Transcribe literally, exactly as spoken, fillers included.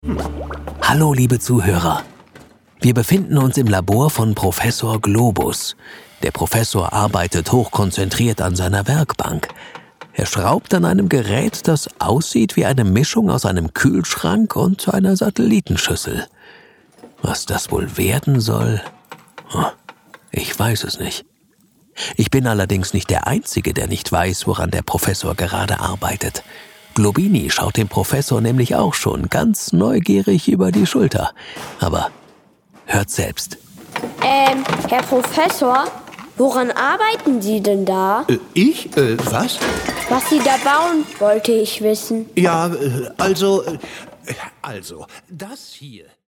Hallo, liebe Zuhörer. Wir befinden uns im Labor von Professor Globus. Der Professor arbeitet hochkonzentriert an seiner Werkbank. Er schraubt an einem Gerät, das aussieht wie eine Mischung aus einem Kühlschrank und einer Satellitenschüssel. Was das wohl werden soll? Ich weiß es nicht. Ich bin allerdings nicht der Einzige, der nicht weiß, woran der Professor gerade arbeitet. Globini schaut dem Professor nämlich auch schon ganz neugierig über die Schulter. Aber hört selbst. Ähm, Herr Professor, woran arbeiten Sie denn da? Äh, ich? Äh, was? Was Sie da bauen, wollte ich wissen. Ja, äh, also, äh, also, das hier.